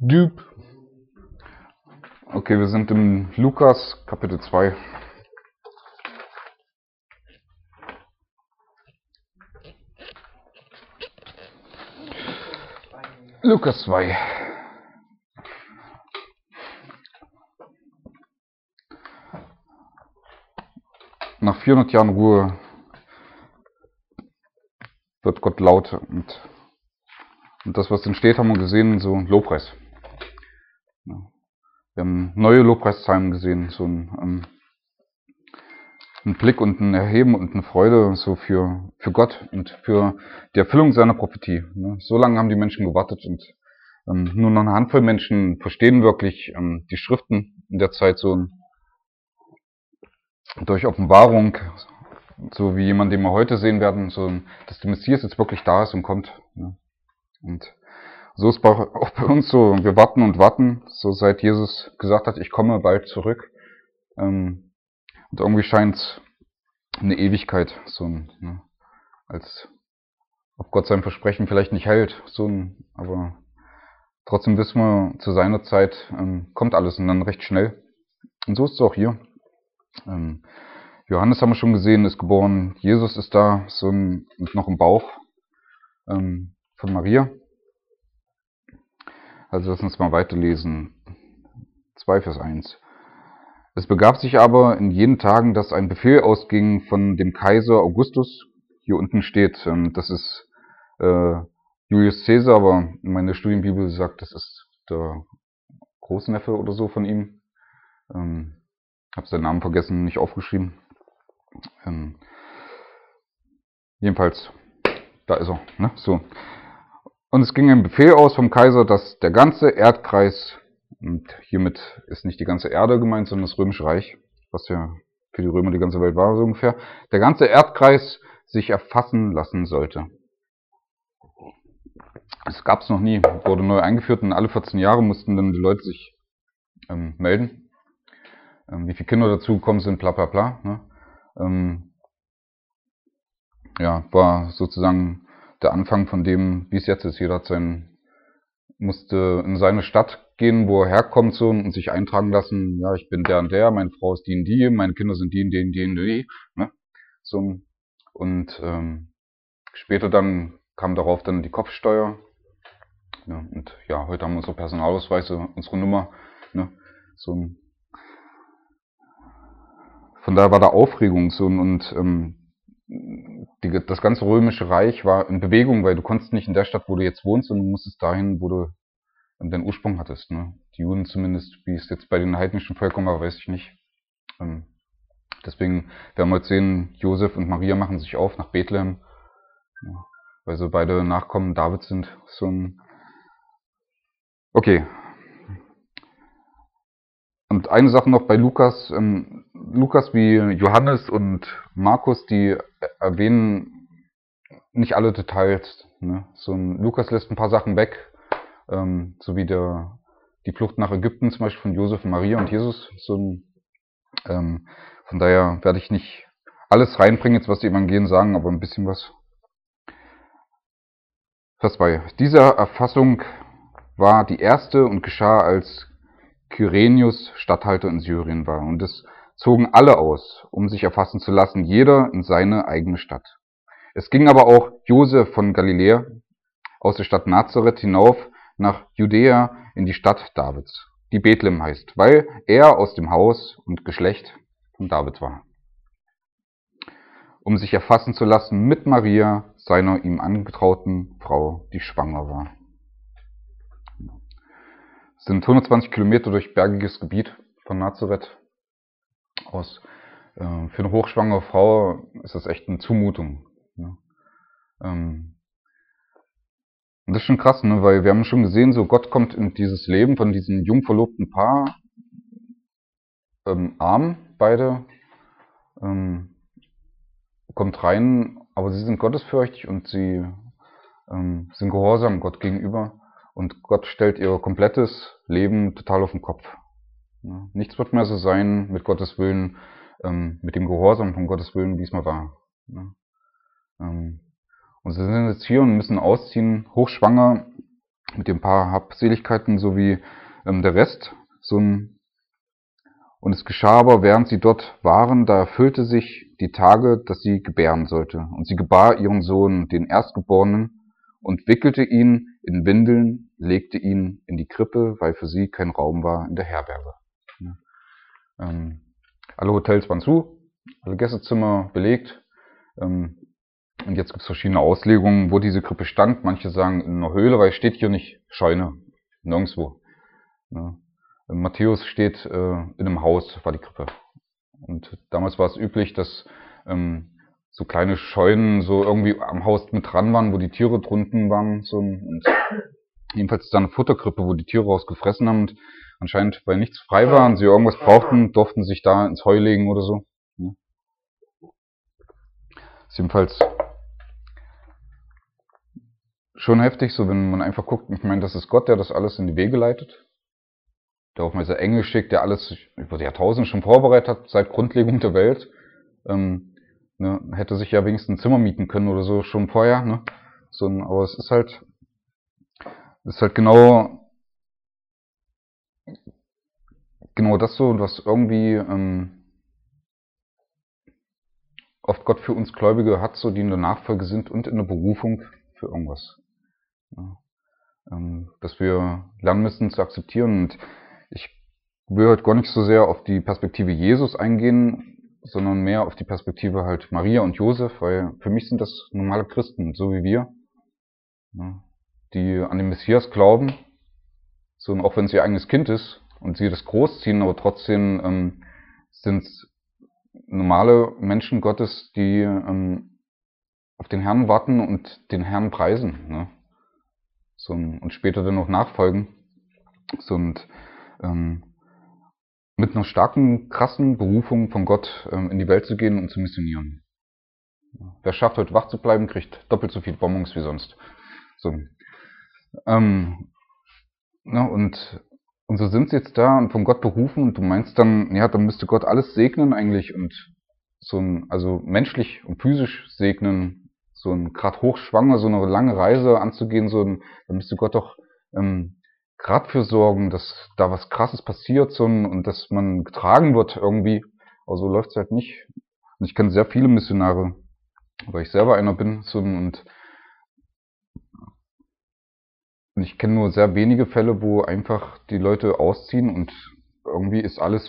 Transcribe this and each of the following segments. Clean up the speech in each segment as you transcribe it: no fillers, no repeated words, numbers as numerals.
Düb. Okay, wir sind im Lukas, Kapitel 2. Lukas 2. Nach 400 Jahren Ruhe wird Gott laut und das, was entsteht, haben wir gesehen, so ein Lobpreis. Wir haben neue Lobpreiszahlen gesehen, so ein Blick und ein Erheben und eine Freude so für Gott und für die Erfüllung seiner Prophetie. So lange haben die Menschen gewartet und nur noch eine Handvoll Menschen verstehen wirklich die Schriften in der Zeit so durch Offenbarung, so wie jemand, den wir heute sehen werden, so dass der Messias jetzt wirklich da ist und kommt. Und so ist auch bei uns so, wir warten und warten, so seit Jesus gesagt hat, ich komme bald zurück. Und irgendwie scheint es eine Ewigkeit, als ob Gott sein Versprechen vielleicht nicht hält, aber trotzdem wissen wir, zu seiner Zeit kommt alles und dann recht schnell. Und so ist es auch hier. Johannes haben wir schon gesehen, ist geboren, Jesus ist da, noch im Bauch von Maria. Also lass uns mal weiterlesen. 2 Vers 1. Es begab sich aber in jenen Tagen, dass ein Befehl ausging von dem Kaiser Augustus. Hier unten steht, das ist Julius Caesar, aber meine Studienbibel sagt, das ist der Großneffe oder so von ihm. Habe seinen Namen vergessen, nicht aufgeschrieben. Jedenfalls, da ist er. Ne? So. Und es ging ein Befehl aus vom Kaiser, dass der ganze Erdkreis, und hiermit ist nicht die ganze Erde gemeint, sondern das Römische Reich, was ja für die Römer die ganze Welt war, so ungefähr, der ganze Erdkreis sich erfassen lassen sollte. Das gab es noch nie, wurde neu eingeführt und alle 14 Jahre mussten dann die Leute sich melden. Wie viele Kinder dazugekommen sind, bla bla bla. Ne? War sozusagen der Anfang von dem, wie es jetzt ist. Jeder musste in seine Stadt gehen, wo er herkommt und sich eintragen lassen, ja, ich bin der und der, meine Frau ist die und die, meine Kinder sind die und die und die und die. Ne? Und später dann kam darauf dann die Kopfsteuer. Ja, und ja, heute haben wir unsere Personalausweise, unsere Nummer. Ne? Von daher war da Aufregung das ganze Römische Reich war in Bewegung, weil du konntest nicht in der Stadt, wo du jetzt wohnst, sondern du musstest dahin, wo du deinen Ursprung hattest. Ne? Die Juden zumindest, wie es jetzt bei den heidnischen Völkern war, weiß ich nicht. Deswegen werden wir jetzt sehen, Josef und Maria machen sich auf nach Bethlehem, weil sie beide Nachkommen Davids sind. Okay. Und eine Sache noch bei Lukas. Lukas wie Johannes und Markus, die erwähnen nicht alle Details. Ne? Lukas lässt ein paar Sachen weg, so wie die Flucht nach Ägypten zum Beispiel von Josef, Maria und Jesus. Von daher werde ich nicht alles reinbringen, jetzt was die Evangelien sagen, aber ein bisschen was. Vers 2. Diese Erfassung war die erste und geschah, als Kyrenius Statthalter in Syrien war. Und es zogen alle aus, um sich erfassen zu lassen, jeder in seine eigene Stadt. Es ging aber auch Josef von Galiläa aus der Stadt Nazareth hinauf nach Judäa in die Stadt Davids, die Bethlehem heißt, weil er aus dem Haus und Geschlecht von David war, um sich erfassen zu lassen mit Maria, seiner ihm angetrauten Frau, die schwanger war. Es sind 120 Kilometer durch bergiges Gebiet von Nazareth aus. Für eine hochschwangere Frau ist das echt eine Zumutung. Ne? Und das ist schon krass, ne? Weil wir haben schon gesehen, so Gott kommt in dieses Leben von diesem jung verlobten Paar, arm beide, kommt rein, aber sie sind gottesfürchtig und sie sind gehorsam Gott gegenüber. Und Gott stellt ihr komplettes Leben total auf den Kopf. Ja, nichts wird mehr so sein mit Gottes Willen, mit dem Gehorsam von Gottes Willen, wie es mal war. Ja. Und sie sind jetzt hier und müssen ausziehen, hochschwanger. mit den paar Habseligkeiten sowie der Rest. Und es geschah aber, während sie dort waren, da erfüllte sich die Tage, dass sie gebären sollte. Und sie gebar ihren Sohn, den Erstgeborenen, und wickelte ihn in Windeln, legte ihn in die Krippe, weil für sie kein Raum war in der Herberge. Alle Hotels waren zu, alle Gästezimmer belegt. Und jetzt gibt es verschiedene Auslegungen, wo diese Krippe stand. Manche sagen in einer Höhle, weil es steht hier nicht Scheune, nirgendwo. Matthäus steht in einem Haus, war die Krippe. Und damals war es üblich, dass so kleine Scheunen so irgendwie am Haus mit dran waren, wo die Tiere drunten waren. Und jedenfalls ist da eine Futterkrippe, wo die Tiere rausgefressen haben. Und anscheinend, weil nichts frei war und sie irgendwas brauchten, durften sie sich da ins Heu legen oder so. Ist jedenfalls schon heftig, so wenn man einfach guckt. Ich meine, das ist Gott, der das alles in die Wege leitet. Der auch mal sehr Engel schickt, der alles über die Jahrtausende schon vorbereitet hat, seit Grundlegung der Welt. Hätte sich ja wenigstens ein Zimmer mieten können oder so schon vorher. Ne? Aber es ist halt genau das so, was irgendwie oft Gott für uns Gläubige hat, so die in der Nachfolge sind und in der Berufung für irgendwas. Ja. Dass wir lernen müssen zu akzeptieren. Und ich will heute gar nicht so sehr auf die Perspektive Jesus eingehen, sondern mehr auf die Perspektive halt Maria und Josef, weil für mich sind das normale Christen, so wie wir, die an den Messias glauben, so, und auch wenn es ihr eigenes Kind ist und sie das großziehen, aber trotzdem sind es normale Menschen Gottes, die auf den Herrn warten und den Herrn preisen, ne? Und später dann noch nachfolgen. Mit einer starken, krassen Berufung von Gott in die Welt zu gehen und zu missionieren. Wer schafft, heute wach zu bleiben, kriegt doppelt so viel Bonbons wie sonst. Und so sind sie jetzt da und von Gott berufen und du meinst dann, ja, dann müsste Gott alles segnen eigentlich und also menschlich und physisch segnen, gerade hochschwanger, so eine lange Reise anzugehen, dann müsste Gott doch gerade für sorgen, dass da was Krasses passiert und dass man getragen wird irgendwie. Aber so läuft's halt nicht. Und ich kenne sehr viele Missionare, weil ich selber einer bin, und ich kenne nur sehr wenige Fälle, wo einfach die Leute ausziehen und irgendwie ist alles,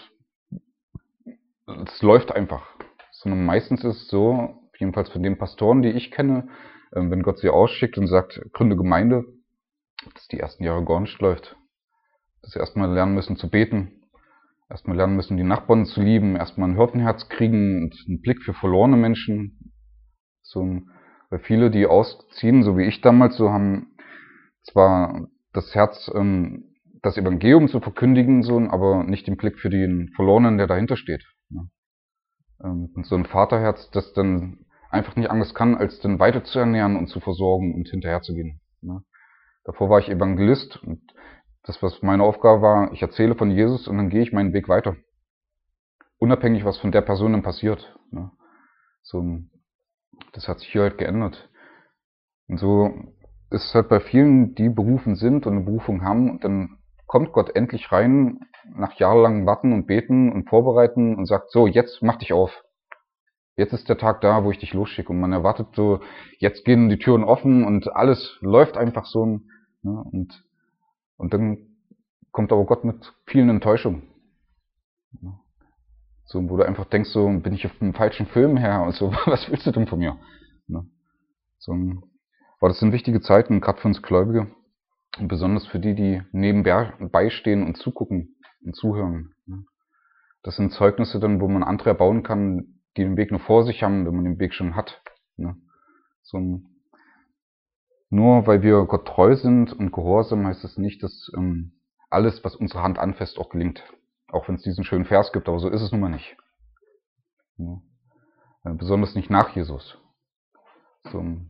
es läuft einfach. Sondern meistens ist es so, jedenfalls von den Pastoren, die ich kenne, wenn Gott sie ausschickt und sagt, gründe Gemeinde, dass die ersten Jahre gar nicht läuft. Dass sie erstmal lernen müssen zu beten, erstmal lernen müssen, die Nachbarn zu lieben, erstmal ein Hirtenherz kriegen und einen Blick für verlorene Menschen. Weil viele, die ausziehen, so wie ich damals, so haben zwar das Herz, das Evangelium zu verkündigen, aber nicht den Blick für den Verlorenen, der dahinter steht. Und so ein Vaterherz, das dann einfach nicht anders kann, als dann weiter zu ernähren und zu versorgen und hinterherzugehen. Davor war ich Evangelist und das, was meine Aufgabe war, ich erzähle von Jesus und dann gehe ich meinen Weg weiter. Unabhängig, was von der Person dann passiert. Das hat sich hier halt geändert. Und so ist es halt bei vielen, die berufen sind und eine Berufung haben, und dann kommt Gott endlich rein, nach jahrelangem Warten und Beten und Vorbereiten und sagt, so, jetzt mach dich auf. Jetzt ist der Tag da, wo ich dich losschicke. Und man erwartet so, jetzt gehen die Türen offen und alles läuft einfach so. Und dann kommt aber Gott mit vielen Enttäuschungen. Wo du einfach denkst, so, bin ich auf einem falschen Film her und so, was willst du denn von mir? Aber das sind wichtige Zeiten, gerade für uns Gläubige. Und besonders für die nebenbei stehen und zugucken und zuhören. Das sind Zeugnisse dann, wo man andere erbauen kann, die den Weg noch vor sich haben, wenn man den Weg schon hat. Nur weil wir Gott treu sind und gehorsam, heißt das nicht, dass alles, was unsere Hand anfasst, auch gelingt. Auch wenn es diesen schönen Vers gibt, aber so ist es nun mal nicht. Besonders nicht nach Jesus. Und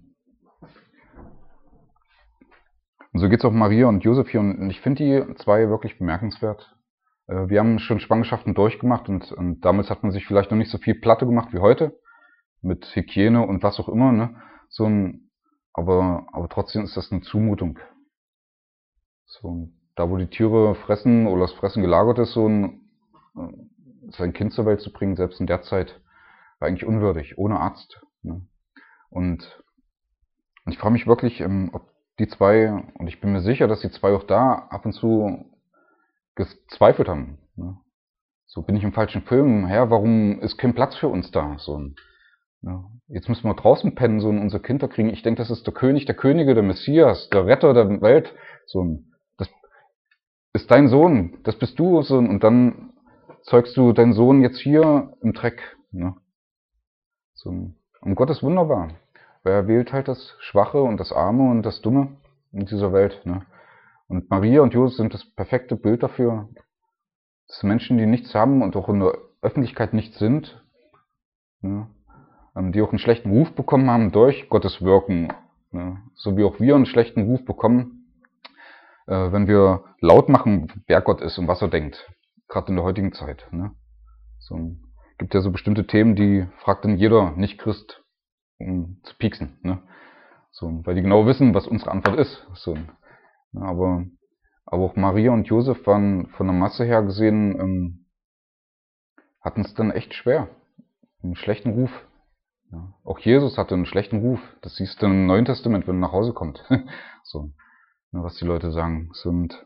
so geht es auch Maria und Josef hier. Und ich finde die zwei wirklich bemerkenswert. Wir haben schon Schwangerschaften durchgemacht und damals hat man sich vielleicht noch nicht so viel Platte gemacht wie heute. Mit Hygiene und was auch immer. Aber trotzdem ist das eine Zumutung. So, da wo die Tiere fressen oder das Fressen gelagert ist, sein Kind zur Welt zu bringen, selbst in der Zeit, war eigentlich unwürdig, ohne Arzt. Ne? Und ich frage mich wirklich, ob die zwei, und ich bin mir sicher, dass die zwei auch da ab und zu gezweifelt haben. Ne? So, bin ich im falschen Film? Herr, warum ist kein Platz für uns da? Ja, jetzt müssen wir draußen pennen, unsere Kinder kriegen. Ich denke, das ist der König der Könige, der Messias, der Retter der Welt. Das ist dein Sohn, das bist du. Und dann zeugst du deinen Sohn jetzt hier im Dreck. Ne? Und Gott ist wunderbar. Weil er wählt halt das Schwache und das Arme und das Dumme in dieser Welt. Ne? Und Maria und Josef sind das perfekte Bild dafür, dass Menschen, die nichts haben und auch in der Öffentlichkeit nichts sind, ne? Die auch einen schlechten Ruf bekommen haben durch Gottes Wirken. Ne? So wie auch wir einen schlechten Ruf bekommen, wenn wir laut machen, wer Gott ist und was er denkt. Gerade in der heutigen Zeit. Ne? Gibt ja so bestimmte Themen, die fragt dann jeder Nicht-Christ, um zu pieksen. Ne? Weil die genau wissen, was unsere Antwort ist. Aber auch Maria und Josef waren von der Masse her gesehen, hatten es dann echt schwer. Einen schlechten Ruf. Ja. Auch Jesus hatte einen schlechten Ruf. Das siehst du im Neuen Testament, wenn er nach Hause kommt. Was die Leute sagen. Und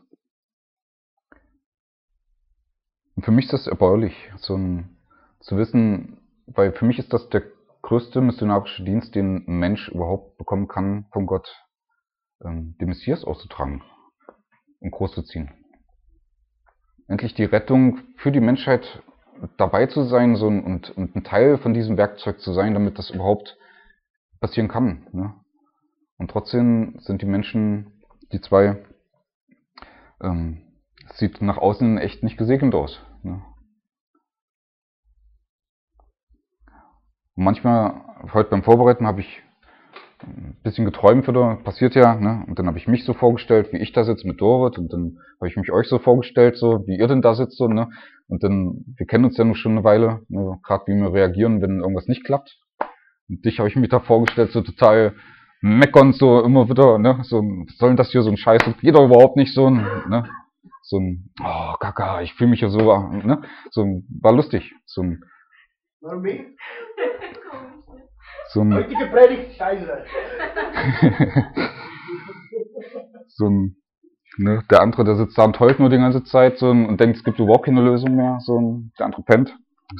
für mich ist das erbaulich, zu wissen, weil für mich ist das der größte missionarische Dienst, den ein Mensch überhaupt bekommen kann von Gott, den Messias auszutragen und großzuziehen. Endlich die Rettung für die Menschheit dabei zu sein und ein Teil von diesem Werkzeug zu sein, damit das überhaupt passieren kann. Ne? Und trotzdem sind die Menschen, die zwei, sieht nach außen echt nicht gesegnet aus. Ne? Und manchmal, heute beim Vorbereiten, habe ich ein bisschen geträumt wieder, passiert ja, ne? Und dann habe ich mich so vorgestellt, wie ich da sitze mit Dorit, und dann habe ich mich euch so vorgestellt, so wie ihr denn da sitzt, ne? Und dann, wir kennen uns ja noch schon eine Weile, ne? Gerade wie wir reagieren, wenn irgendwas nicht klappt. Und dich habe ich mir da vorgestellt, so total meckern, so immer wieder, ne? Was soll denn das hier, so ein Scheiß, das geht doch überhaupt nicht, ne? Oh, Kaka, ich fühle mich ja so, ne? War lustig, heutige Predigt, Scheiße. Ne, der andere, der sitzt da und heult nur die ganze Zeit, und denkt, es gibt überhaupt keine Lösung mehr, der andere pennt.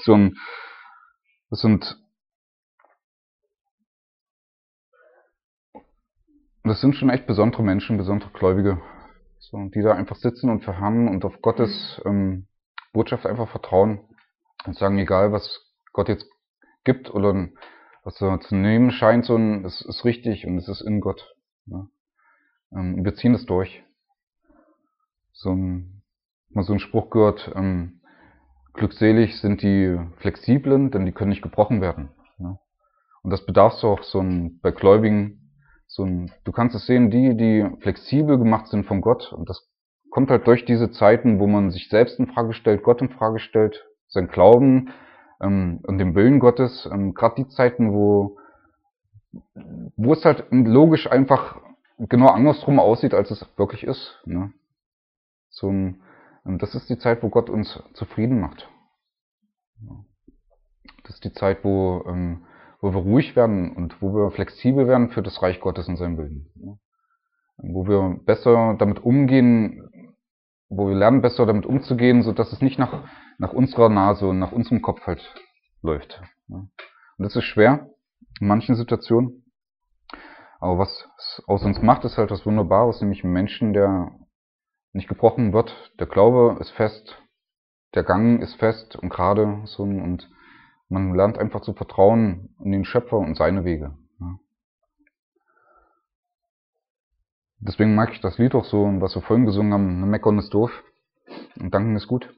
Das sind schon echt besondere Menschen, besondere Gläubige, die da einfach sitzen und verharren und auf Gottes Botschaft einfach vertrauen und sagen, egal was Gott jetzt gibt oder was er zu nehmen scheint, es ist richtig und es ist in Gott. Ja. Wir ziehen das durch. Mal so ein Spruch gehört, glückselig sind die Flexiblen, denn die können nicht gebrochen werden. Ja. Und das bedarf auch bei Gläubigen, du kannst es sehen, die flexibel gemacht sind von Gott, und das kommt halt durch diese Zeiten, wo man sich selbst in Frage stellt, Gott in Frage stellt, sein Glauben und den Willen Gottes, gerade die Zeiten, wo es halt logisch einfach genau andersrum aussieht, als es wirklich ist. Ne? Das ist die Zeit, wo Gott uns zufrieden macht. Das ist die Zeit, wo wir ruhig werden und wo wir flexibel werden für das Reich Gottes und seinen Willen. Ne? Wo wir besser damit umgehen, wo wir lernen, besser damit umzugehen, so dass es nicht nach unserer Nase und nach unserem Kopf halt läuft. Ne? Und das ist schwer in manchen Situationen. Aber was es aus uns macht, ist halt was Wunderbares, nämlich ein Menschen, der nicht gebrochen wird. Der Glaube ist fest, der Gang ist fest und gerade, und man lernt einfach zu vertrauen in den Schöpfer und seine Wege. Ja. Deswegen mag ich das Lied auch so, was wir vorhin gesungen haben, Meckern ist doof und Danken ist gut.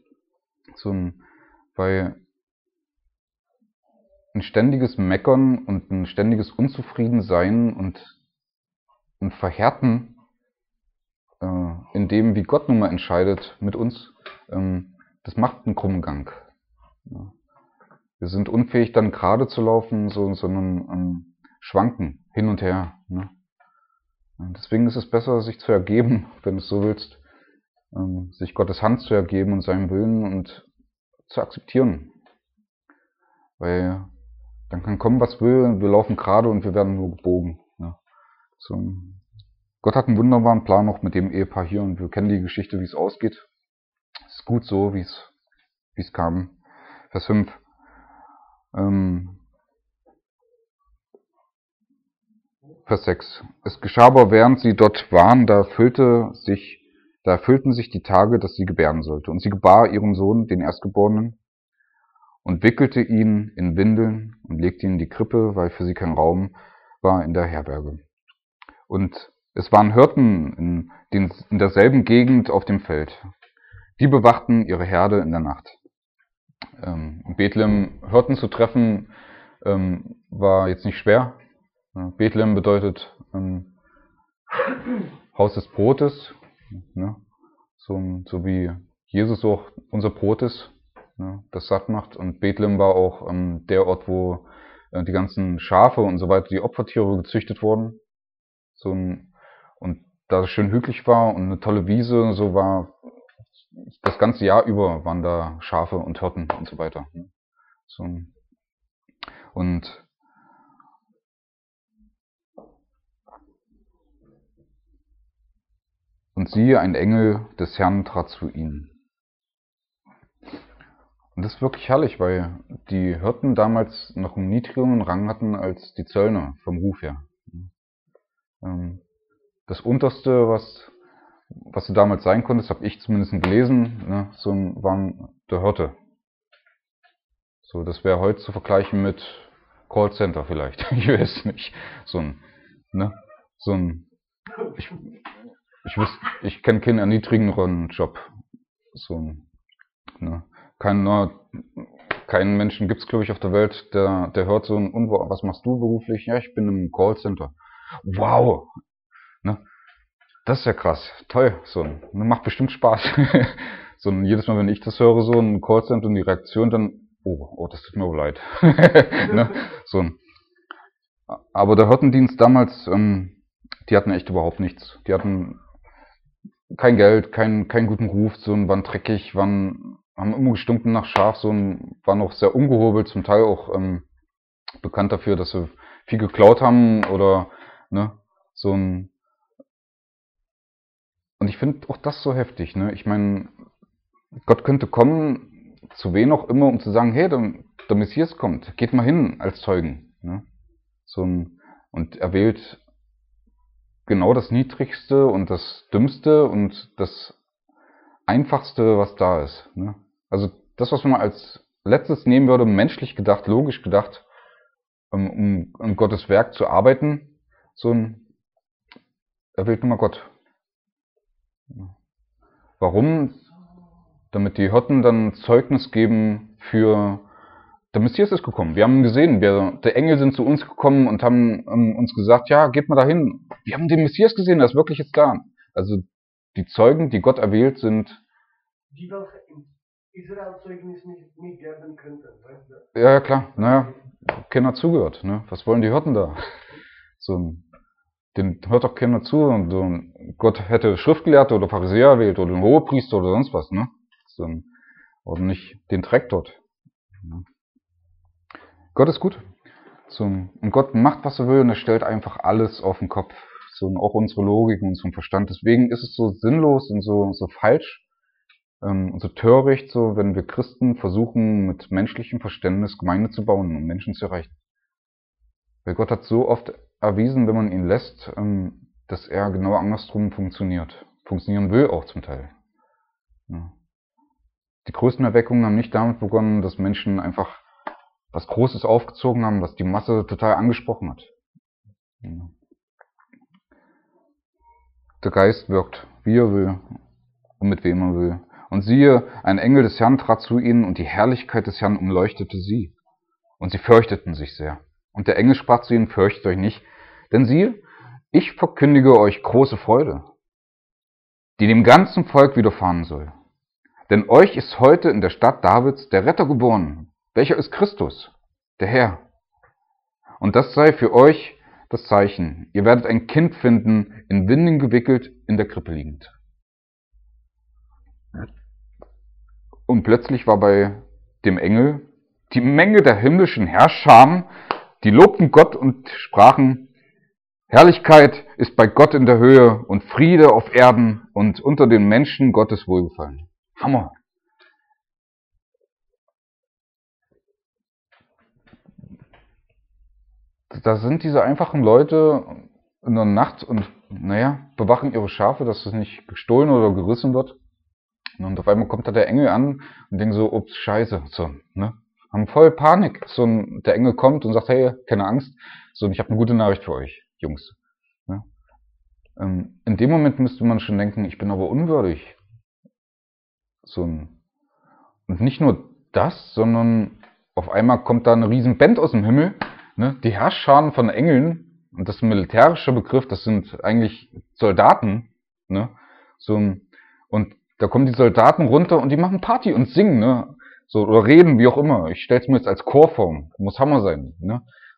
Weil ein ständiges Meckern und ein ständiges Unzufriedensein und Verhärten in dem, wie Gott nun mal entscheidet mit uns, das macht einen krummen Gang. Ja. Wir sind unfähig, dann gerade zu laufen, sondern schwanken hin und her. Ne? Deswegen ist es besser, sich zu ergeben, wenn du es so willst, sich Gottes Hand zu ergeben und seinem Willen und zu akzeptieren. Weil dann kann kommen, was will, wir laufen gerade und wir werden nur gebogen. Ja. So. Gott hat einen wunderbaren Plan noch mit dem Ehepaar hier und wir kennen die Geschichte, wie es ausgeht. Es ist gut so, wie es kam. Vers 5. Vers 6. Es geschah aber, während sie dort waren, da erfüllten sich die Tage, dass sie gebären sollte. Und sie gebar ihren Sohn, den Erstgeborenen, und wickelte ihn in Windeln und legte ihn in die Krippe, weil für sie kein Raum war in der Herberge. Und es waren Hirten in derselben Gegend auf dem Feld. Die bewachten ihre Herde in der Nacht. In Bethlehem Hirten zu treffen, war jetzt nicht schwer. Bethlehem bedeutet Haus des Brotes, ne? So wie Jesus auch unser Brot ist, ne? Das satt macht. Und Bethlehem war auch der Ort, wo die ganzen Schafe und so weiter, die Opfertiere gezüchtet wurden. Und da es schön hügelig war und eine tolle Wiese, so war das ganze Jahr über waren da Schafe und Hirten und so weiter. So. Und siehe, ein Engel des Herrn trat zu ihnen. Und das ist wirklich herrlich, weil die Hirten damals noch einen niedrigeren Rang hatten als die Zöllner vom Ruf her. Das Unterste, was du damals sein konntest, habe ich zumindest gelesen, ne, waren der Hirte. So, das wäre heute zu vergleichen mit Callcenter vielleicht. Ich weiß nicht. Ich kenne keinen erniedrigenderen Job. Ne. Keinen Menschen gibt's, glaube ich, auf der Welt, der hört was machst du beruflich? Ja, ich bin im Callcenter. Wow! Ne? Das ist ja krass. Toll. Macht bestimmt Spaß. Jedes Mal, wenn ich das höre, so ein Callcenter und die Reaktion, dann, oh, das tut mir aber leid. Ne? Aber der Hirtendienst damals, die hatten echt überhaupt nichts. Die hatten kein Geld, keinen guten Ruf, waren dreckig, haben immer gestunken nach Schaf, waren auch sehr ungehobelt, zum Teil auch bekannt dafür, dass sie viel geklaut haben oder ne, und ich finde auch das so heftig, ne? Ich meine, Gott könnte kommen, zu wen auch immer, um zu sagen, hey, der Messias kommt, geht mal hin als Zeugen, ne? Und er wählt genau das Niedrigste und das Dümmste und das Einfachste, was da ist. Ne? Also das, was man als letztes nehmen würde, menschlich gedacht, logisch gedacht, um Gottes Werk zu arbeiten, er wählt nur mal Gott. Warum? Damit die Hirten dann Zeugnis geben für der Messias ist gekommen. Wir haben gesehen, der Engel sind zu uns gekommen und haben uns gesagt, ja, geht mal dahin. Wir haben den Messias gesehen, der ist wirklich jetzt da. Also die Zeugen, die Gott erwählt, sind die welche in Israel Zeugnis nicht geben könnten. Ja, klar. Naja, keiner zugehört. Ne? Was wollen die Hirten da? Den hört doch keiner zu. Und Gott hätte Schriftgelehrte oder Pharisäer erwählt oder einen Hohepriester oder sonst was. Ne? Oder nicht den Dreck dort. Ne? Gott ist gut. Und Gott macht, was er will und er stellt einfach alles auf den Kopf. Auch unsere Logik und unseren Verstand. Deswegen ist es so sinnlos und so falsch und so töricht, wenn wir Christen versuchen, mit menschlichem Verständnis Gemeinde zu bauen und Menschen zu erreichen. Weil Gott hat so oft erwiesen, wenn man ihn lässt, dass er genau andersrum funktionieren will auch zum Teil. Ja. Die größten Erweckungen haben nicht damit begonnen, dass Menschen einfach was Großes aufgezogen haben, was die Masse total angesprochen hat. Ja. Der Geist wirkt, wie er will und mit wem er will. Und siehe, ein Engel des Herrn trat zu ihnen, und die Herrlichkeit des Herrn umleuchtete sie. Und sie fürchteten sich sehr. Und der Engel sprach zu ihnen, fürchtet euch nicht, denn siehe, ich verkündige euch große Freude, die dem ganzen Volk widerfahren soll. Denn euch ist heute in der Stadt Davids der Retter geboren, welcher ist Christus, der Herr. Und das sei für euch das Zeichen. Ihr werdet ein Kind finden, in Windeln gewickelt, in der Krippe liegend. Und plötzlich war bei dem Engel die Menge der himmlischen Herrscher, die lobten Gott und sprachen, Herrlichkeit ist bei Gott in der Höhe und Friede auf Erden und unter den Menschen Gottes Wohlgefallen. Hammer! Da sind diese einfachen Leute in der Nacht und, bewachen ihre Schafe, dass es nicht gestohlen oder gerissen wird. Und auf einmal kommt da der Engel an und denken so, ups, scheiße, so, ne? Haben voll Panik. So, der Engel kommt und sagt, hey, keine Angst, so, ich habe eine gute Nachricht für euch, Jungs. Ne? In dem Moment müsste man schon denken, ich bin aber unwürdig. So, und nicht nur das, sondern auf einmal kommt da eine riesen Band aus dem Himmel, ne? Die Herrscharen von Engeln, und das ist ein militärischer Begriff, das sind eigentlich Soldaten, ne? So, und da kommen die Soldaten runter und die machen Party und singen, ne? So, oder reden, wie auch immer. Ich stell's mir jetzt als Chor vor. Muss Hammer sein, ne?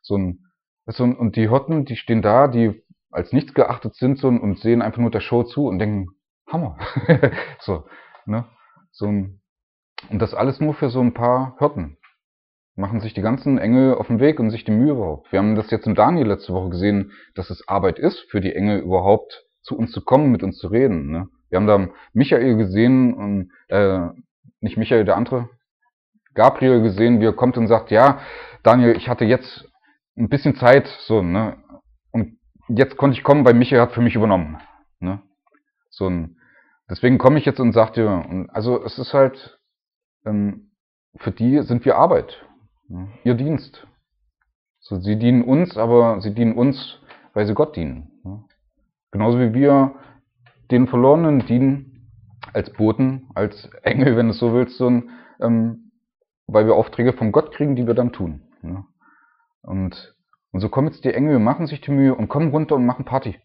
Und die Hirten, die stehen da, die als nichts geachtet sind so, und sehen einfach nur der Show zu und denken, Hammer. So, ne? Und das alles nur für so ein paar Hirten. Machen sich die ganzen Engel auf den Weg und sich die Mühe überhaupt. Wir haben das jetzt im Daniel letzte Woche gesehen, dass es Arbeit ist, für die Engel überhaupt zu uns zu kommen, mit uns zu reden, ne? Wir haben da Michael gesehen und nicht Michael, der andere, Gabriel gesehen, wie er kommt und sagt, ja, Daniel, ich hatte jetzt ein bisschen Zeit, so, ne, und jetzt konnte ich kommen, weil Michael hat für mich übernommen, ne, deswegen komme ich jetzt und sage dir, also es ist halt, für die sind wir Arbeit, ne, ihr Dienst. So, sie dienen uns, aber sie dienen uns, weil sie Gott dienen, ne. Genauso wie wir den Verlorenen dienen, als Boten, als Engel, wenn du es so willst, weil wir Aufträge von Gott kriegen, die wir dann tun. Ne? Und so kommen jetzt die Engel, machen sich die Mühe und kommen runter und machen Party.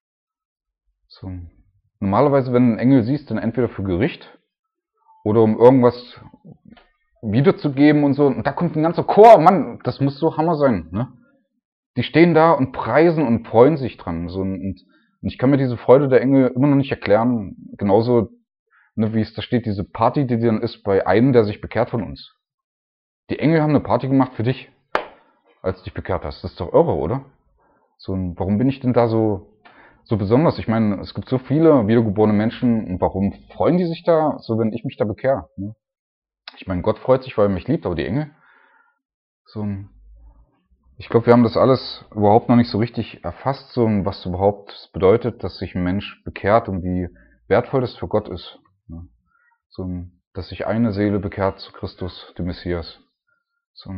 So. Normalerweise, wenn du einen Engel siehst, dann entweder für Gericht oder um irgendwas wiederzugeben und so. Und da kommt ein ganzer Chor, Mann, das muss so Hammer sein. Ne? Die stehen da und preisen und freuen sich dran. So, und ich kann mir diese Freude der Engel immer noch nicht erklären. Genauso, ne, wie es da steht, diese Party, die dann ist bei einem, der sich bekehrt von uns. Die Engel haben eine Party gemacht für dich, als du dich bekehrt hast. Das ist doch irre, oder? So, warum bin ich denn da so besonders? Ich meine, es gibt so viele wiedergeborene Menschen und warum freuen die sich da so, wenn ich mich da bekehre? Ne? Ich meine, Gott freut sich, weil er mich liebt, aber die Engel? So, ich glaube, wir haben das alles überhaupt noch nicht so richtig erfasst, so, was überhaupt bedeutet, dass sich ein Mensch bekehrt und wie wertvoll das für Gott ist. Ne? So, dass sich eine Seele bekehrt zu Christus, dem Messias. So.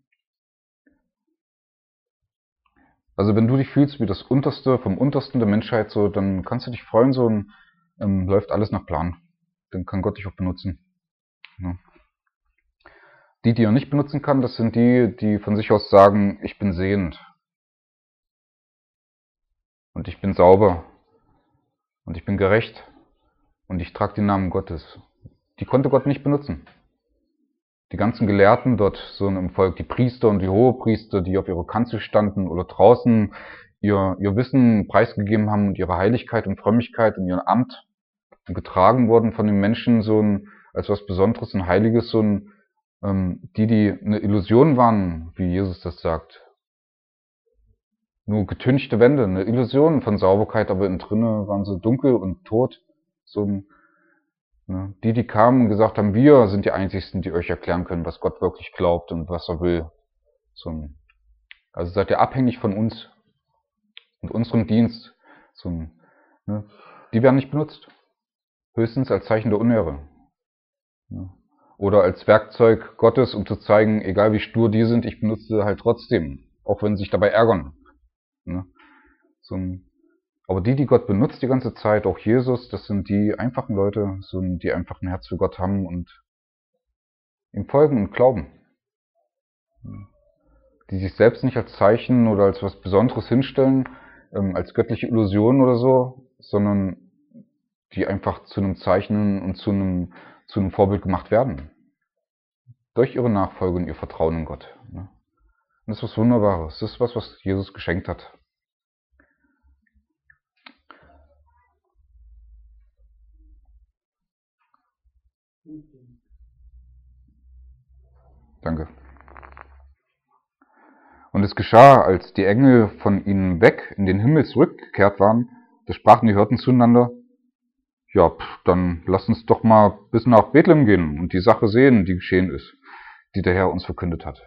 Also wenn du dich fühlst wie das Unterste vom Untersten der Menschheit, so, dann kannst du dich freuen, so, und läuft alles nach Plan. Dann kann Gott dich auch benutzen. Ja. Die er nicht benutzen kann, das sind die von sich aus sagen, ich bin sehend. Und ich bin sauber. Und ich bin gerecht. Und ich trage den Namen Gottes. Die konnte Gott nicht benutzen. Die ganzen Gelehrten dort so im Volk, die Priester und die Hohepriester, die auf ihrer Kanzel standen oder draußen ihr Wissen preisgegeben haben und ihre Heiligkeit und Frömmigkeit und ihr Amt und getragen wurden von den Menschen als was Besonderes und Heiliges, die eine Illusion waren, wie Jesus das sagt. Nur getünchte Wände, eine Illusion von Sauberkeit, aber innen drinnen waren sie dunkel und tot. Die kamen und gesagt haben, wir sind die Einzigen, die euch erklären können, was Gott wirklich glaubt und was er will. Also seid ihr abhängig von uns und unserem Dienst. Die werden nicht benutzt. Höchstens als Zeichen der Unehre. Oder als Werkzeug Gottes, um zu zeigen, egal wie stur die sind, ich benutze sie halt trotzdem. Auch wenn sie sich dabei ärgern. Aber die Gott benutzt die ganze Zeit, auch Jesus, das sind die einfachen Leute, die einfach ein Herz für Gott haben und ihm folgen und glauben. Die sich selbst nicht als Zeichen oder als was Besonderes hinstellen, als göttliche Illusion oder so, sondern die einfach zu einem Zeichen und zu einem Vorbild gemacht werden. Durch ihre Nachfolge und ihr Vertrauen in Gott. Und das ist was Wunderbares. Das ist was Jesus geschenkt hat. Danke. Und es geschah, als die Engel von ihnen weg in den Himmel zurückgekehrt waren, da sprachen die Hirten zueinander, ja, dann lass uns doch mal bis nach Bethlehem gehen und die Sache sehen, die geschehen ist, die der Herr uns verkündet hat.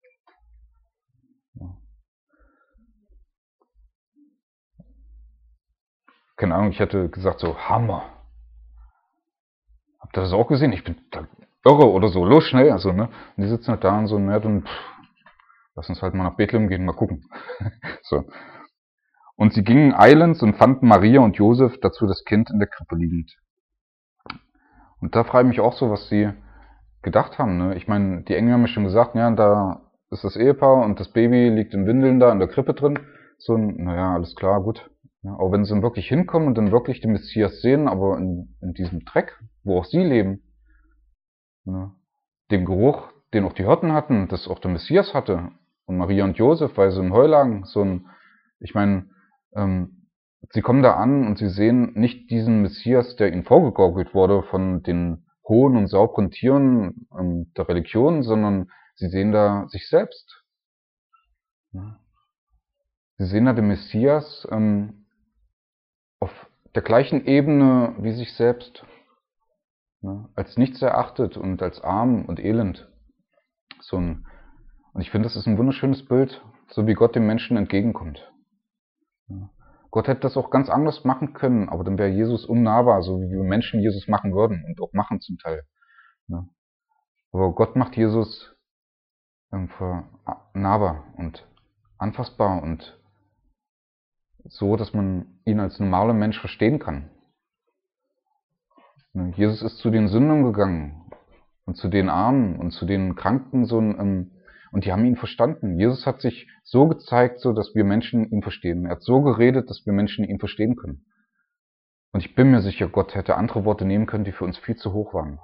Keine Ahnung, ich hätte gesagt so, Hammer. Habt ihr das auch gesehen? Ich bin da irre oder so, los schnell, also, ne? Und die sitzen halt da und so, ne, dann lass uns halt mal nach Bethlehem gehen, mal gucken. So. Und sie gingen eilends und fanden Maria und Josef, dazu das Kind in der Krippe liegend. Und da frage ich mich auch so, was sie gedacht haben, ne? Ich meine, die Engel haben mir schon gesagt, ja, da ist das Ehepaar und das Baby liegt in Windeln da in der Krippe drin. So, naja, alles klar, gut. Ja, aber wenn sie dann wirklich hinkommen und dann wirklich den Messias sehen, aber in diesem Dreck, wo auch sie leben, ne? Dem Geruch, den auch die Hirten hatten, das auch der Messias hatte, und Maria und Josef, weil sie im Heu lagen, ich meine, sie kommen da an und sie sehen nicht diesen Messias, der ihnen vorgegaukelt wurde von den hohen und sauberen Tieren der Religion, sondern sie sehen da sich selbst. Ja. Sie sehen da den Messias auf der gleichen Ebene wie sich selbst, ne? Als nichts erachtet und als arm und elend. Und ich finde, das ist ein wunderschönes Bild, so wie Gott dem Menschen entgegenkommt. Ja. Gott hätte das auch ganz anders machen können, aber dann wäre Jesus unnahbar, so wie wir Menschen Jesus machen würden und auch machen zum Teil. Ja. Aber Gott macht Jesus nahbar und anfassbar und so, dass man ihn als normaler Mensch verstehen kann. Ja. Jesus ist zu den Sündern gegangen und zu den Armen und zu den Kranken, und die haben ihn verstanden. Jesus hat sich so gezeigt, so dass wir Menschen ihn verstehen. Er hat so geredet, dass wir Menschen ihn verstehen können. Und ich bin mir sicher, Gott hätte andere Worte nehmen können, die für uns viel zu hoch waren.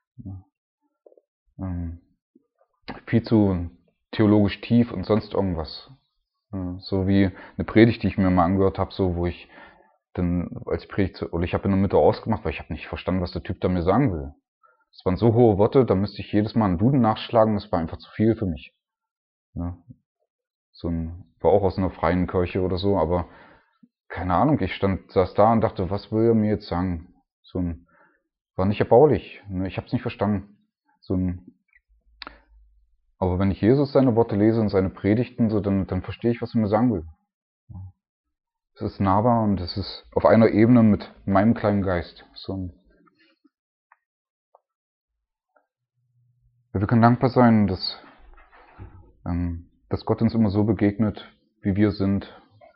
Viel zu theologisch tief und sonst irgendwas. So wie eine Predigt, die ich mir mal angehört habe, so wo ich dann als Predigt, oder ich habe in der Mitte ausgemacht, weil ich habe nicht verstanden, was der Typ da mir sagen will. Es waren so hohe Worte, da müsste ich jedes Mal einen Duden nachschlagen, das war einfach zu viel für mich. Ja. War auch aus einer freien Kirche oder so, aber keine Ahnung, saß da und dachte, was will er mir jetzt sagen? War nicht erbaulich, ne? Ich habe es nicht verstanden. Aber wenn ich Jesus seine Worte lese und seine Predigten, so dann verstehe ich, was er mir sagen will. Es ist nahbar und es ist auf einer Ebene mit meinem kleinen Geist. Wir können dankbar sein, dass Gott uns immer so begegnet, wie wir sind.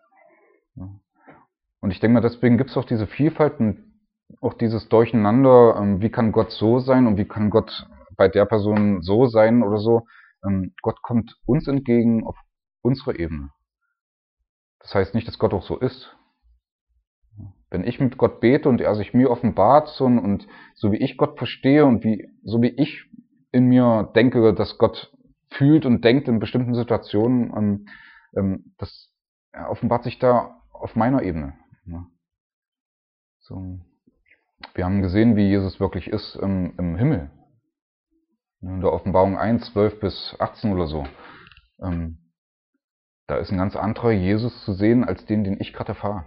Und ich denke mal, deswegen gibt es auch diese Vielfalt und auch dieses Durcheinander, wie kann Gott so sein und wie kann Gott bei der Person so sein oder so. Gott kommt uns entgegen auf unserer Ebene. Das heißt nicht, dass Gott auch so ist. Wenn ich mit Gott bete und er sich mir offenbart und so wie ich Gott verstehe und so wie ich in mir denke, dass Gott fühlt und denkt in bestimmten Situationen, das offenbart sich da auf meiner Ebene. Wir haben gesehen, wie Jesus wirklich ist im Himmel. In der Offenbarung 1, 12 bis 18 oder so. Da ist ein ganz anderer Jesus zu sehen, als den ich gerade erfahre.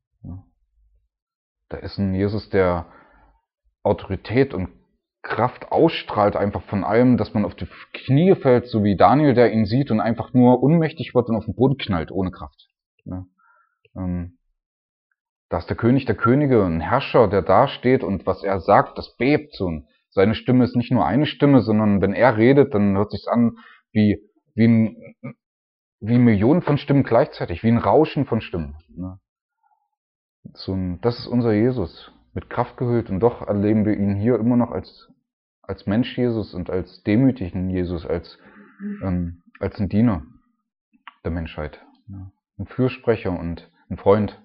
Da ist ein Jesus, der Autorität und Kraft ausstrahlt einfach von allem, dass man auf die Knie fällt, so wie Daniel, der ihn sieht und einfach nur ohnmächtig wird und auf den Boden knallt, ohne Kraft. Da ist der König der Könige, ein Herrscher, der da steht und was er sagt, das bebt. Und seine Stimme ist nicht nur eine Stimme, sondern wenn er redet, dann hört sich's an wie Millionen von Stimmen gleichzeitig, wie ein Rauschen von Stimmen. Das ist unser Jesus, mit Kraft gehüllt, und doch erleben wir ihn hier immer noch als Mensch Jesus und als demütigen Jesus, als ein Diener der Menschheit, ein Fürsprecher und ein Freund.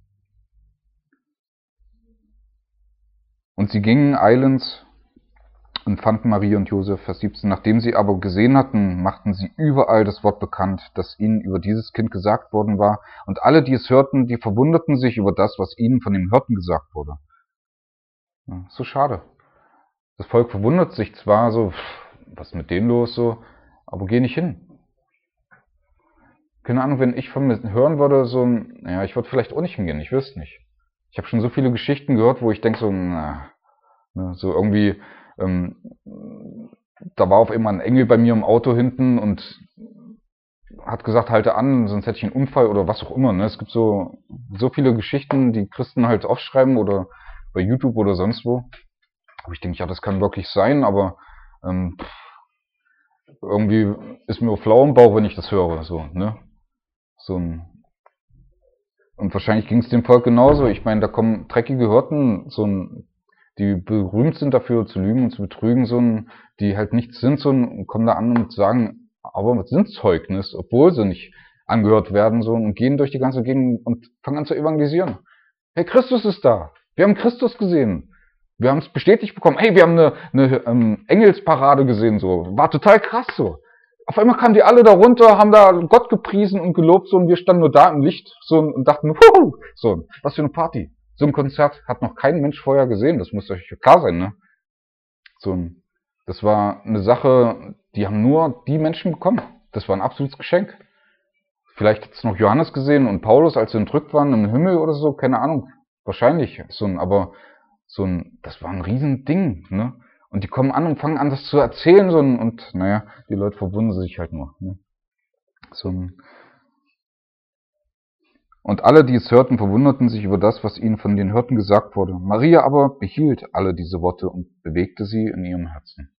Und sie gingen eilends und fanden Maria und Josef, Vers 17. Nachdem sie aber gesehen hatten, machten sie überall das Wort bekannt, das ihnen über dieses Kind gesagt worden war. Und alle, die es hörten, die verwunderten sich über das, was ihnen von dem Hirten gesagt wurde. Ja, so schade. Das Volk verwundert sich zwar so, was ist mit denen los so, aber geh nicht hin. Keine Ahnung, wenn ich von mir hören würde, so, ja, ich würde vielleicht auch nicht hingehen, ich wüsste nicht. Ich habe schon so viele Geschichten gehört, wo ich denke so, na, ne, so irgendwie, da war auf einmal ein Engel bei mir im Auto hinten und hat gesagt, halte an, sonst hätte ich einen Unfall oder was auch immer. Ne? Es gibt so viele Geschichten, die Christen halt aufschreiben oder bei YouTube oder sonst wo. Aber ich denke, ja, das kann wirklich sein, aber irgendwie ist mir flau im Bauch, wenn ich das höre. So, ne? Und wahrscheinlich ging es dem Volk genauso. Ich meine, da kommen dreckige Hirten, die berühmt sind dafür zu lügen und zu betrügen, die halt nichts sind, und kommen da an und sagen, aber was sind Zeugnis, obwohl sie nicht angehört werden, und gehen durch die ganze Gegend und fangen an zu evangelisieren. Hey, Christus ist da. Wir haben Christus gesehen. Wir haben es bestätigt bekommen. Hey, wir haben eine Engelsparade gesehen, War total krass, Auf einmal kamen die alle da runter, haben da Gott gepriesen und gelobt, und wir standen nur da im Licht, und dachten, huhu, was für eine Party. So ein Konzert hat noch kein Mensch vorher gesehen, das muss euch klar sein, ne? Das war eine Sache, die haben nur die Menschen bekommen. Das war ein absolutes Geschenk. Vielleicht hat es noch Johannes gesehen und Paulus, als sie entrückt waren im Himmel oder so, keine Ahnung. Wahrscheinlich. Aber das war ein Riesending, ne? Und die kommen an und fangen an, das zu erzählen, und naja, die Leute verwundern sich halt nur, ne? Und alle, die es hörten, verwunderten sich über das, was ihnen von den Hirten gesagt wurde. Maria aber behielt alle diese Worte und bewegte sie in ihrem Herzen.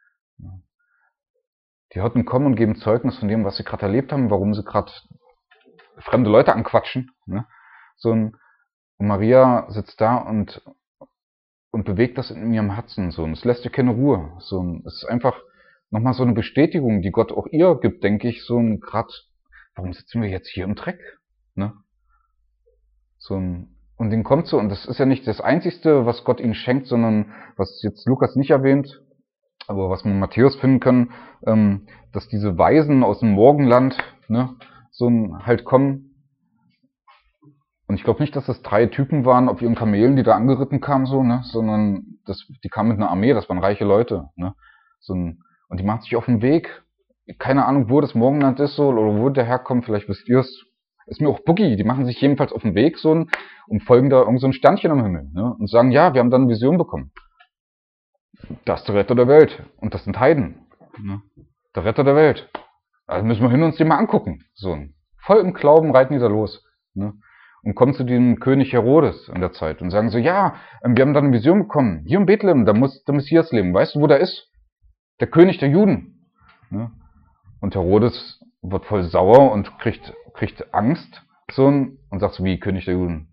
Die Hirten kommen und geben Zeugnis von dem, was sie gerade erlebt haben, warum sie gerade fremde Leute anquatschen, ne? Und Maria sitzt da und bewegt das in ihrem Herzen, Es lässt ihr keine Ruhe, Es ist einfach nochmal so eine Bestätigung, die Gott auch ihr gibt, denke ich, gerade, warum sitzen wir jetzt hier im Dreck, ne? Und denen kommt und das ist ja nicht das Einzigste, was Gott ihnen schenkt, sondern was jetzt Lukas nicht erwähnt, aber was man in Matthäus finden kann, dass diese Weisen aus dem Morgenland, ne, halt kommen. Und ich glaube nicht, dass das 3 Typen waren auf ihren Kamelen, die da angeritten kamen, ne, sondern die kamen mit einer Armee, das waren reiche Leute, ne. Und die machen sich auf den Weg. Keine Ahnung, wo das Morgenland ist, oder wo der herkommt, vielleicht wisst ihr es. Ist mir auch Boogie, die machen sich jedenfalls auf den Weg, und folgen da irgend so ein Sternchen am Himmel, ne, und sagen, ja, wir haben dann eine Vision bekommen. Das ist der Retter der Welt. Und das sind Heiden, ne. Der Retter der Welt. Also müssen wir uns den mal angucken. Voll im Glauben reiten die da los, ne. Und kommen zu dem König Herodes in der Zeit und sagen so, ja, wir haben dann eine Vision bekommen. Hier in Bethlehem, da muss der Messias leben. Weißt du, wo der ist? Der König der Juden, ne. Und Herodes wird voll sauer und kriegt Angst, und sagt so, wie König der Juden?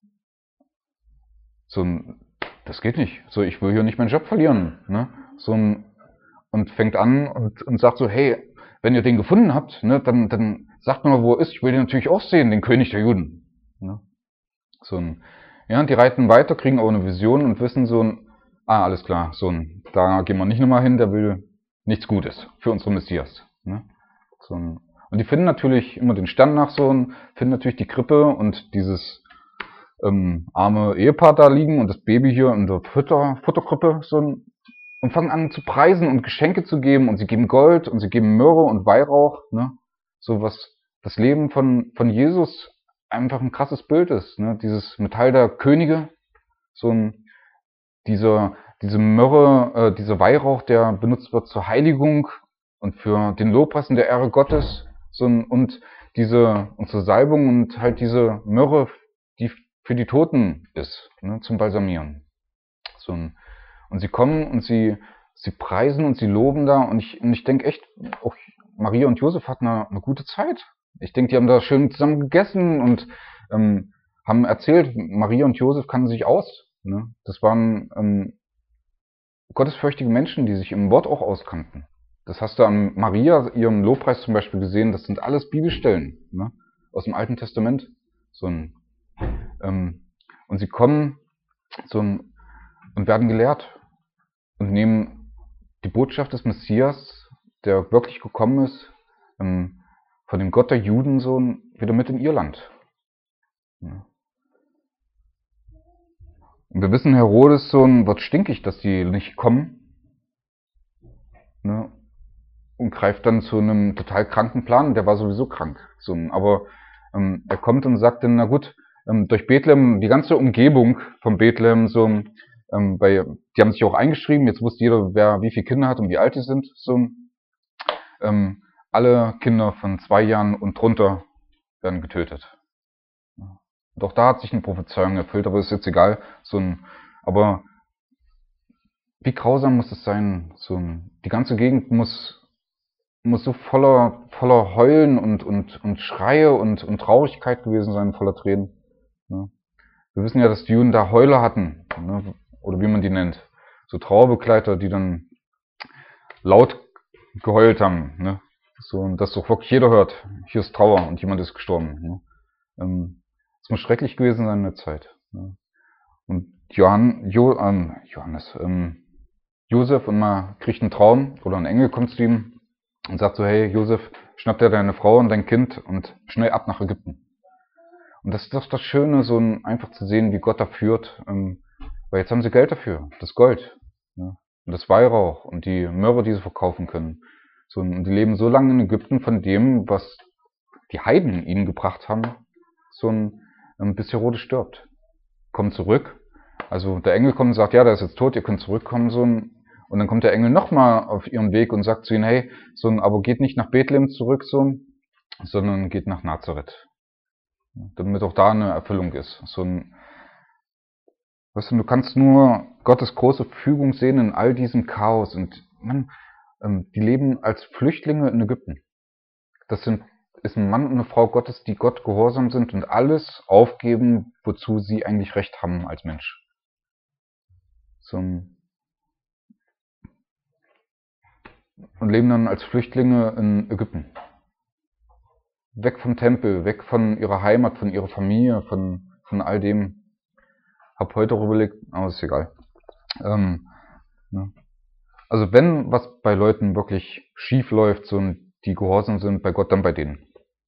Das geht nicht. Ich will hier nicht meinen Job verlieren, ne? Und fängt an und sagt so, hey, wenn ihr den gefunden habt, ne, dann sagt mir mal, wo er ist. Ich will den natürlich auch sehen, den König der Juden, ne? Ja, und die reiten weiter, kriegen auch eine Vision und wissen alles klar, da gehen wir nicht nochmal hin, der will nichts Gutes für unsere Messias, ne? Und die finden natürlich immer den Stern nach, finden natürlich die Krippe und dieses arme Ehepaar da liegen und das Baby hier in der Futterkrippe, und fangen an zu preisen und Geschenke zu geben, und sie geben Gold und sie geben Myrrhe und Weihrauch, ne? Was das Leben von Jesus einfach ein krasses Bild ist, ne? Dieses Metall der Könige, diese Myrrhe, dieser Weihrauch, der benutzt wird zur Heiligung und für den Lobpreis und der Ehre Gottes, und unsere Salbung und halt diese Myrrhe, die für die Toten ist, ne, zum Balsamieren. Und sie kommen und sie preisen und sie loben da, und ich denke echt, auch Maria und Josef hatten eine gute Zeit. Ich denke, die haben da schön zusammen gegessen und haben erzählt, Maria und Josef kannten sich aus, ne? Das waren gottesfürchtige Menschen, die sich im Wort auch auskannten. Das hast du an Maria, ihrem Lobpreis zum Beispiel gesehen, das sind alles Bibelstellen, ne, aus dem Alten Testament. Und sie kommen und werden gelehrt und nehmen die Botschaft des Messias, der wirklich gekommen ist, von dem Gott der Juden so wieder mit in ihr Land. Ja. Und wir wissen, Herodes wird stinkig, dass die nicht kommen, ne? Und greift dann zu einem total kranken Plan. Der war sowieso krank. Aber er kommt und sagt dann, na gut, durch Bethlehem, die ganze Umgebung von Bethlehem, die haben sich auch eingeschrieben, jetzt wusste jeder, wer wie viele Kinder hat und wie alt die sind. Alle Kinder von 2 Jahren und drunter werden getötet. Und auch da hat sich eine Prophezeiung erfüllt, aber ist jetzt egal. Aber wie grausam muss es sein? Die ganze Gegend muss so voller Heulen und Schreie und Traurigkeit gewesen sein, voller Tränen. Ne? Wir wissen ja, dass die Juden da Heuler hatten, ne? Oder wie man die nennt. So Trauerbegleiter, die dann laut geheult haben. Ne? Und dass doch wirklich jeder hört, hier ist Trauer und jemand ist gestorben. Ne? Es muss schrecklich gewesen sein in der Zeit. Ne? Und Josef kriegt einen Traum, oder ein Engel kommt zu ihm und sagt so, hey Josef, schnapp dir deine Frau und dein Kind und schnell ab nach Ägypten. Und das ist doch das Schöne, einfach zu sehen, wie Gott da führt, weil jetzt haben sie Geld dafür, das Gold, ne? Und das Weihrauch und die Myrrhe, die sie verkaufen können. Und die leben so lange in Ägypten von dem, was die Heiden ihnen gebracht haben, bis Herodes stirbt. Kommt zurück, also der Engel kommt und sagt, ja, der ist jetzt tot, ihr könnt zurückkommen, und dann kommt der Engel nochmal auf ihren Weg und sagt zu ihnen, hey, aber geht nicht nach Bethlehem zurück, sondern geht nach Nazareth. Damit auch da eine Erfüllung ist. Weißt du kannst nur Gottes große Fügung sehen in all diesem Chaos. Und die leben als Flüchtlinge in Ägypten. Das ist ein Mann und eine Frau Gottes, die Gott gehorsam sind und alles aufgeben, wozu sie eigentlich Recht haben als Mensch. Und leben dann als Flüchtlinge in Ägypten. Weg vom Tempel, weg von ihrer Heimat, von ihrer Familie, von all dem. Hab heute auch überlegt, aber ist egal. Ne? Also wenn was bei Leuten wirklich schief läuft, die gehorsam sind bei Gott, dann bei denen.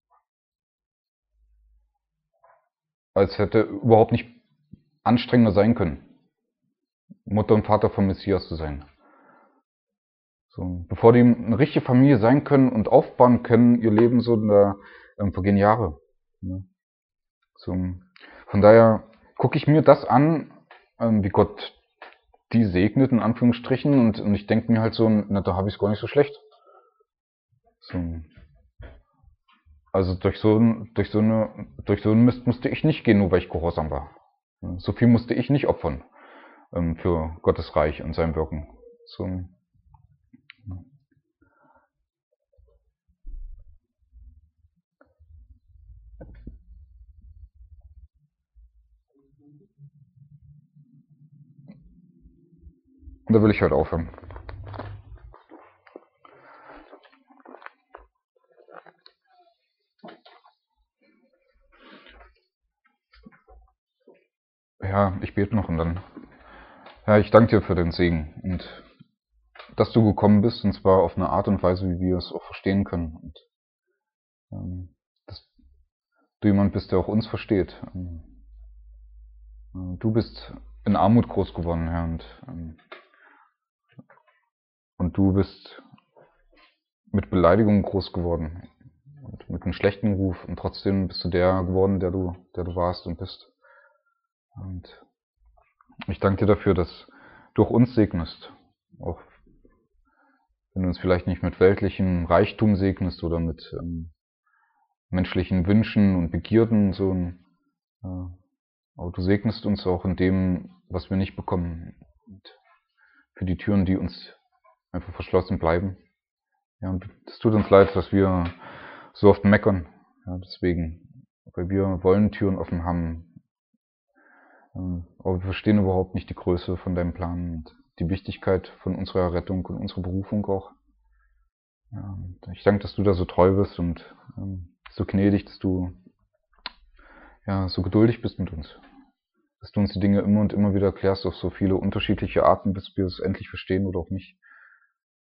Als hätte überhaupt nicht anstrengender sein können, Mutter und Vater vom Messias zu sein. Bevor die eine richtige Familie sein können und aufbauen können, ihr Leben da vergehen Jahre. Ne? Von daher gucke ich mir das an, wie Gott die segnet, in Anführungsstrichen, und ich denke mir halt na, da habe ich es gar nicht so schlecht. Also durch so einen Mist musste ich nicht gehen, nur weil ich gehorsam war. So viel musste ich nicht opfern für Gottes Reich und sein Wirken. Und da will ich halt aufhören. Ja, ich bete noch und dann. Ja, ich danke dir für den Segen und dass du gekommen bist, und zwar auf eine Art und Weise, wie wir es auch verstehen können. Und dass du jemand bist, der auch uns versteht. Du bist in Armut groß geworden, Herr, und du bist mit Beleidigungen groß geworden und mit einem schlechten Ruf, und trotzdem bist du der geworden, der du warst und bist. Und ich danke dir dafür, dass du auch uns segnest, auch wenn du uns vielleicht nicht mit weltlichem Reichtum segnest oder mit menschlichen Wünschen und Begierden, aber du segnest uns auch in dem, was wir nicht bekommen, und für die Türen, die uns einfach verschlossen bleiben. Ja, und es tut uns leid, dass wir so oft meckern. Ja, deswegen, weil wir wollen Türen offen haben, aber wir verstehen überhaupt nicht die Größe von deinem Plan und die Wichtigkeit von unserer Rettung und unserer Berufung auch. Ja, und ich danke, dass du da so treu bist und so gnädig, dass du so geduldig bist mit uns. Dass du uns die Dinge immer und immer wieder erklärst auf so viele unterschiedliche Arten, bis wir es endlich verstehen oder auch nicht.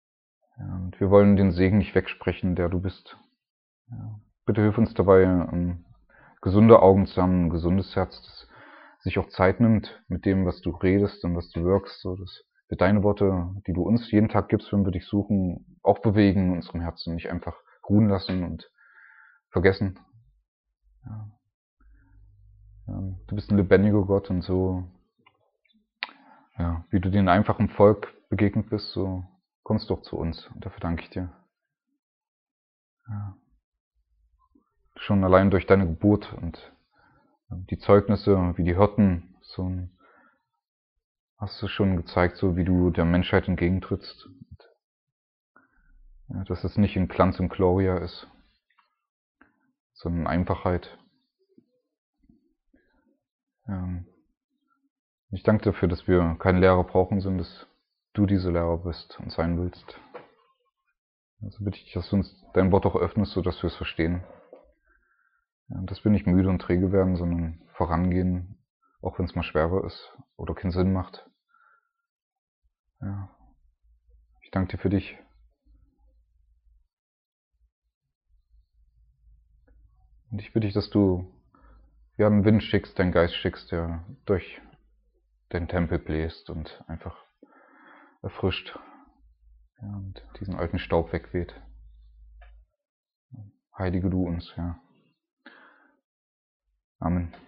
Ja, und wir wollen den Segen nicht wegsprechen, der du bist. Ja, bitte hilf uns dabei, gesunde Augen zu haben, ein gesundes Herz, das sich auch Zeit nimmt mit dem, was du redest und was du wirkst, so dass wir deine Worte, die du uns jeden Tag gibst, wenn wir dich suchen, auch bewegen in unserem Herzen, nicht einfach ruhen lassen und vergessen. Ja. Du bist ein lebendiger Gott und so, ja, wie du den einfachen Volk begegnet bist, so kommst du auch zu uns und dafür danke ich dir. Ja. Schon allein durch deine Geburt und die Zeugnisse, wie die Hirten, so hast du schon gezeigt, so wie du der Menschheit entgegentrittst. Ja, dass es nicht in Glanz und Gloria ist, sondern in Einfachheit. Ich danke dafür, dass wir keinen Lehrer brauchen, sondern dass du diese Lehrer bist und sein willst. Also bitte ich dich, dass du uns dein Wort auch öffnest, sodass wir es verstehen. Ja, dass wir nicht müde und träge werden, sondern vorangehen, auch wenn es mal schwerer ist oder keinen Sinn macht. Ja. Ich danke dir für dich. Und ich bitte dich, dass du einen Wind schickst, deinen Geist schickst, der durch den Tempel bläst und einfach erfrischt, ja, und diesen alten Staub wegweht. Heilige du uns, ja. Amen.